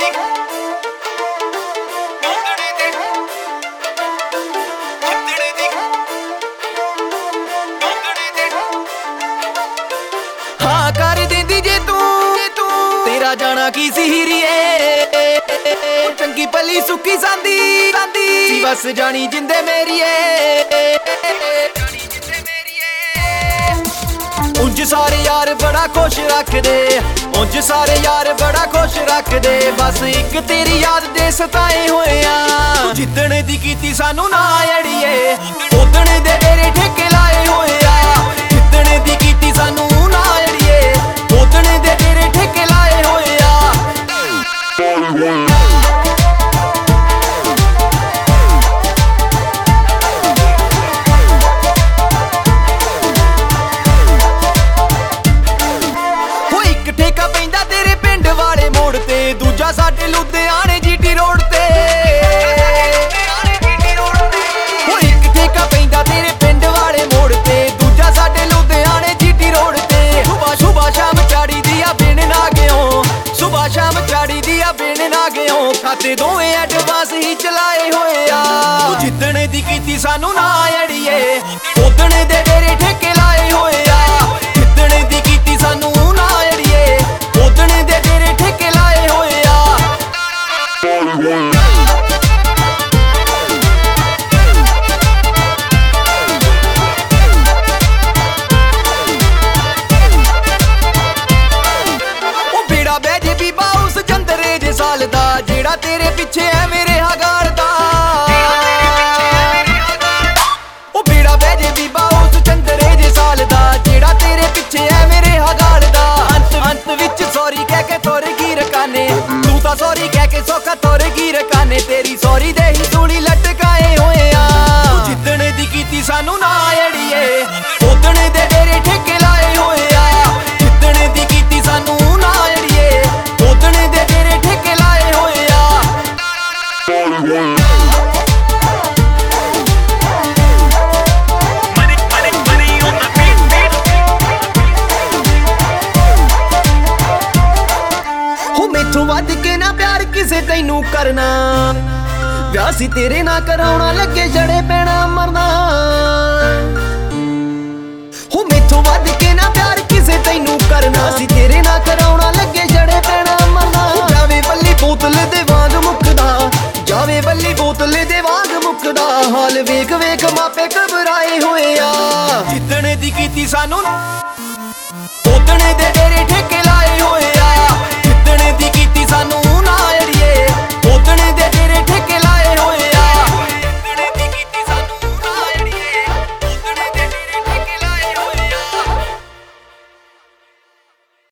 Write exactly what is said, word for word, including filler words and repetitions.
हाँ कर देंदी जे तू तेरा जाना की सी हीरीए चंगी भली सुखी सांदी सी बस जानी जिंदे मेरीए उंज सारे यार बड़ा खुश रख दे उंज सारे यार बड़ा खुश रख दे बस एक तेरी याद दे सताए होए आ जिद्दण दी कीती सानू ना अड़िए उदण दे तेरे ठेके लाए होए आ जिद्दण दी कीती सानू ना अड़िए उदण दे तेरे ठेके लाए होए आ ठेका पैंदा तेरे पिंड वाले मोड़ ते दूजा साडे लुधियाने जीटी रोड ते हो एक ठेका पैंदा तेरे पिंड वाले मोड़ ते दूजा साडे लुधियाने जीटी रोड ते सुबह सुबह शाम चाड़ी दिया बिन ना गयो सुबह शाम चाड़ी दिया बिन ना गयो खाते दोवें एडवांस ही चलाए होए आ जिद्दण दी कीती सानू ना अड़िए उदण दे तेरे ठेके लाए होए आ जिद्दण दी कीती सानू ना अड़िए उदण दे तेरे ठेके लाए होए आ ओ बेड़ा बह जे बीबा उस जंदरे जे साल दा जेड़ा तेरे पिछे है मेरे हगाड़ दा ओ बेड़ा बह जे बीबा उस जंदरे जे साल दा जेड़ा तेरे पिछे है मेरे हगाड़ दा अंत अंत विच सॉरी कह के तुर गी रकाने तू तां सॉरी कह के सौखा तुर गी रकाने तेरी सॉरी दे ही सूली लटकाए होए आ जिद्दण दी कीती सानू ना अड़िए उदण दे तेरे ठेके लाए होए आ जिद्दण दी कीती सानू ना अड़िए उदण दे तेरे ठेके लाए होए आ मैथों वध के ना प्यार किसे तैनू करना विआह सी तेरे ना कराउणा लगे जड़े पैना मरना हो मैथों वध के ना प्यार किसे तैनू करना सी तेरे ना कराउणा लगे जड़े पैना मरना जावे बल्ली बोतल दे वांग मुकदा जावे बल्ली बोतल दे वांग मुकदा हाल वेख वेख मापे घबराए होए आ जिद्दण दी कीती सानू